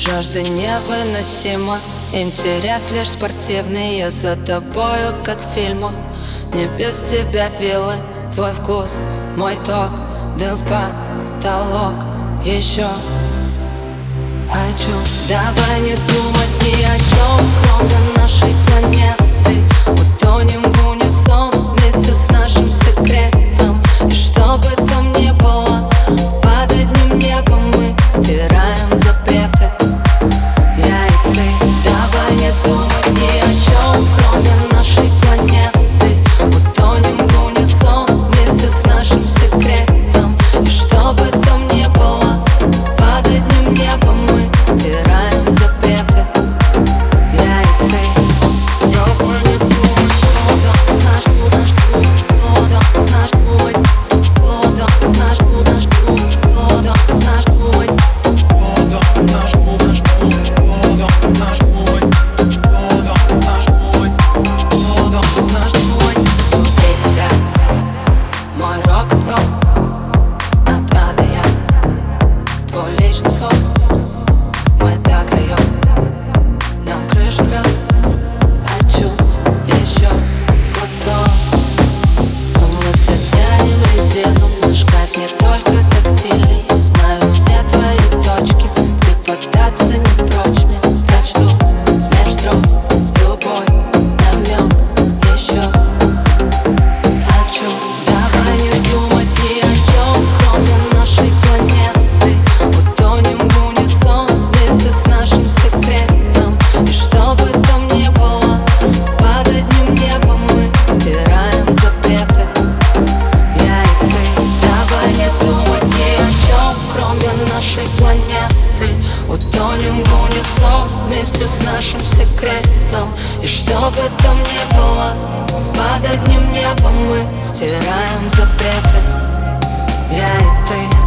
Жажда невыносима, интерес лишь спортивный. Я за тобою, как в фильмах, мне без тебя вилы. Твой вкус, мой ток, дым в потолок. Еще хочу, давай не думать ни о чем, кроме нашей планеты. Утонем в унисон вместе с нашим секретом. И что бы там ни было, под одним небом мы стираем запреты. Я и ты, давай не думать ни о чем, кроме нашей планеты. Утонем в унисон вместе с нашим секретом. И что бы там ни было, под одним небом мы стираем запреты. Я и ты, давай не думать. Наш мой рок-н-ролл, надо я твой личный сон. Мы до краев, нам крышу рвет. Хочу еще глоток. Мы все тянем резину, наш кайф не только тактильный. Я знаю все твои точки, ты поддаться не прочь мне. Прочту меж строк любой намек еще. Хочу, давай не думать ни о чем, кроме нашей планеты. Утонем в унисон вместе с нашим секретом. И что бы там ни было, под одним небом мы стираем запреты. Я и ты, давай не думать ни о чем, кроме нашей планеты. Утонем в унисон вместе с нашим секретом. И что бы там ни было, под одним небом мы стираем запреты. Я и ты.